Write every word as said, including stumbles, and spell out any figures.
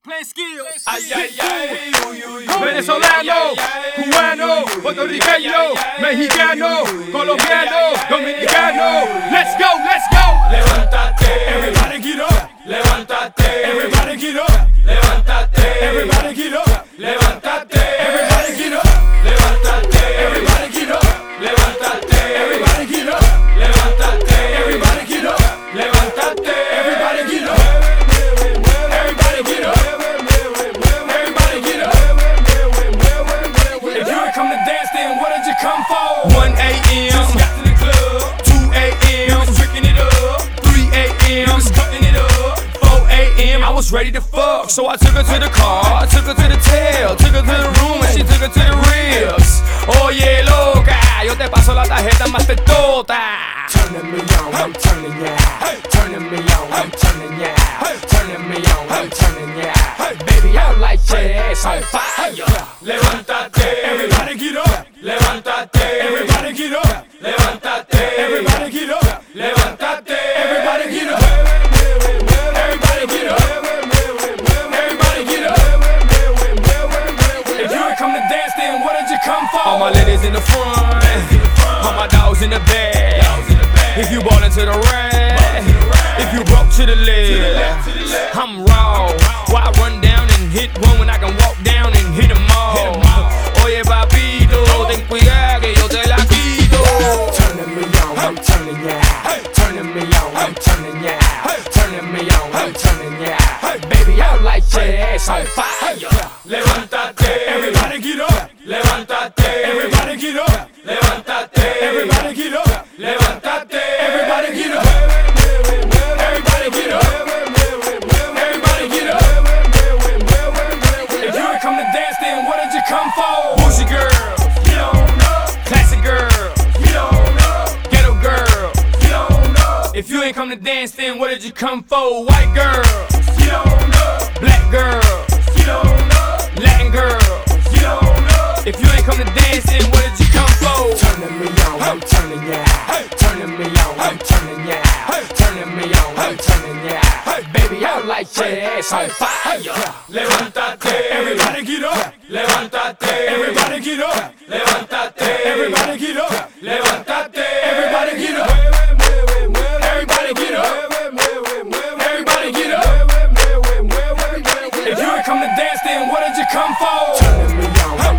Play skills. Ay, ay, ay, uy, uy, Venezolano, cubano, puertorriqueño, mexicano, colombiano, dominicano. Let's go, let's go. Levántate, Everybody get up. levántate, Everybody get up. levántate, Everybody get up. levántate, Everybody get up. levántate, Everybody get up. levántate, Everybody get up. levántate, Everybody get up. levántate, Everybody get up. Everybody get up. Everybody get up. If you ain't come to dance, then what did you come for? one A M Just got to the club. two A M You was drinking it up. three A You M was cutting it up. four A M I was ready to fuck, so I took her to the car, I took her to the tail, took her to the room and she took her to the ribs. Oye loca, yo te paso la tarjeta más tetota. Turning me on, I'm turning yeah. Turning me on, I'm turning yeah. Turning me on, I'm turning yeah. Baby, I like your ass on fire. Levántate, Everybody get up. levántate, Everybody get up. levántate, Everybody get up. levántate, Everybody get up. Everybody get up. Everybody get up. If you ain't come to dance, then what did you come for? All my ladies in the front, all my dogs in the back. If you ballin' to the right, if you broke to the left, I'm raw. Why run down and hit one when I can walk down and hit them all? Oye papito, ten cuidado que yo te la quito. Turning me on, I'm turning yeah. Turning me on, I'm turning yeah. Turning me on, I'm turning yeah. Baby, I like your ass on fire. Levántate, Everybody get up. levántate, Everybody get up. levántate, Everybody get up. levántate, Everybody get up. Everybody get up. Everybody get up. If you ain't come to dance, then what did you come for? Bougie girl, Get on up. classic girl, Get on up. ghetto girl. Get on up. If you ain't come to dance, then what did you come for? White girl, Get on up. black girl, Get on up. Latin girl. Get on up. If you ain't come to dance, then what did you come for? Turning me on, I'm turning yeah. Turning me on, I'm turning yeah. Turning me on, I'm turning yeah. Baby, I like your ass on fire. Levántate, Everybody get up. levántate, Everybody get up. levántate, Everybody get up. levántate, Everybody get up. Everybody get up. Everybody get up. If you ain't come to dance, then what did you come for? Turning me on, I'm